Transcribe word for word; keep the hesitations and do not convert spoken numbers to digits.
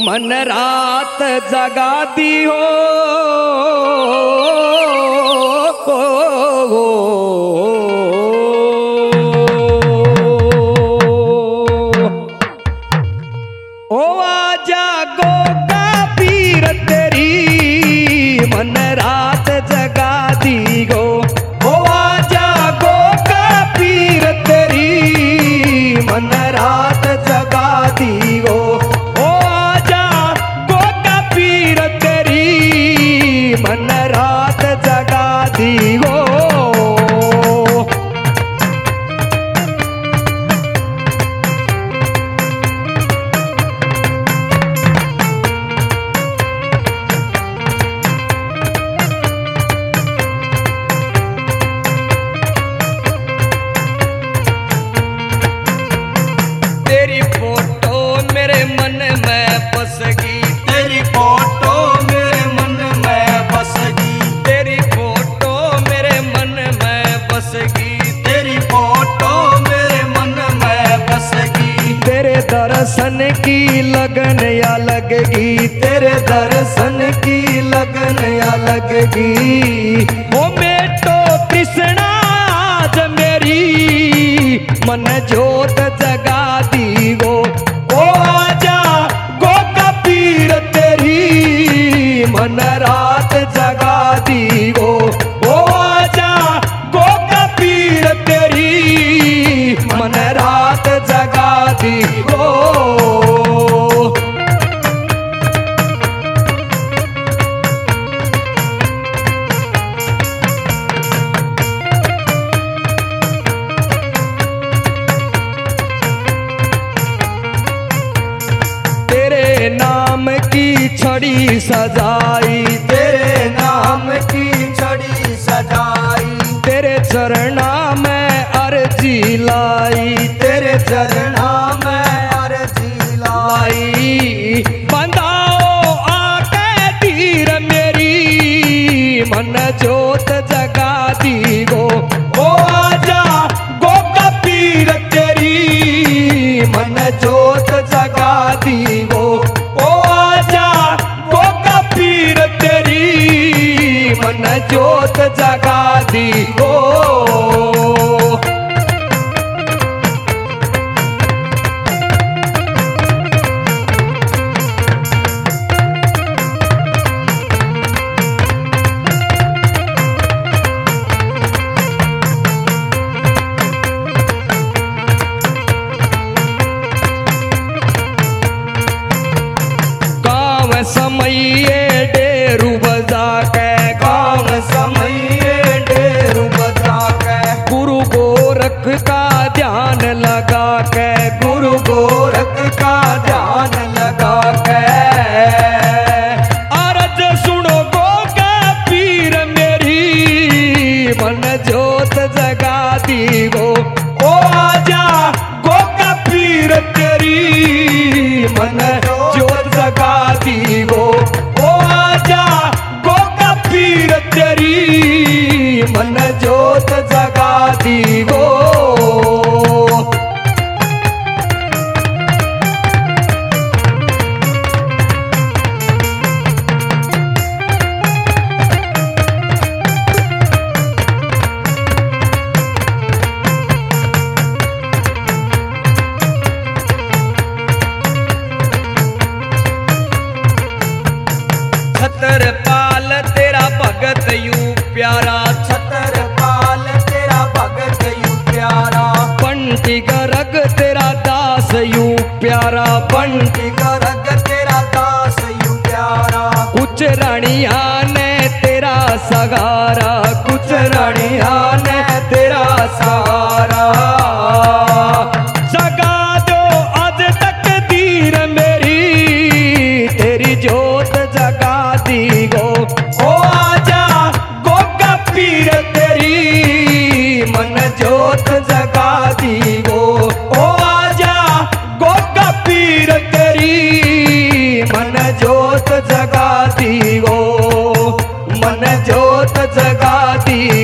मन रात जगा दी हो, हो, हो, ओ आजा गोगा पीर तेरी मन रात जगा दी गो। ओ आजा गोगा पीर तेरी मन रात जगा दी गो। ओ आजा गोगा पीर तेरी मन रात जगा दी गो। तेरी फोटो मेरे मन में बस गई, तेरी फोटो मेरे मन में बस गई, तेरी फोटो मेरे मन में बस गई, तेरी फोटो मेरे मन में बस गई। तेरे दर्शन की लगन या लगगी, तेरे दर्शन की लगन या लगगी। ओ मेटो तृष्णा आज मेरी मन जोत जगा दी गो। ओ आजा गोगा पीर तेरी मन रात जगा दी गो। ओ आजा गोगा पीर तेरी मन रात जगा दी गो। तेरे नाम की छड़ी सजाई, तेरे नाम की छड़ी सजाई, तेरे चरणा में अर्जी लाई, तेरे चरणा में अर्जी लाई। बंधाओ आके तीर मेरी मन जोत जगा दी गो। ओ आजा गोगा पीर तेरी मन जोत जगा दी गो। ओ आजा गोगा पीर तेरी मन जोत जगा दी गो। गाँव समये डेरू बजा के, गाँव समये डेरू बजा के, गुरु गोरख का ध्यान लगा के, गुरु गोरख का ध्यान लगा के। अरज सुनो गोगा पीर मेरी मन जोत जगा दी गो। ओ आजा गोगा पीर तेरी मन जोत जगा दी गो। ओ आजा गोगा पीर तेरी मन जोत जगा दी गो। छतरपाल तेरा भगत यू प्यारा, छतरपाल तेरा भगत यू प्यारा, पंटी गरग तेरा दास यू प्यारा, पंटी गरग तेरा दास यू प्यारा। कुछ रानिया ने तेरा सगारा, कुछ रानिया ने तेरा सहारा। जगा दो आज तक दीर मेरी तेरी जोत जगा दी गो। ओ आजा गोगा पीर तेरी मन जोत जगा दी गो। ओ आजा गोगा पीर तेरी मन जोत जगा दी गो। मन जोत जगा दी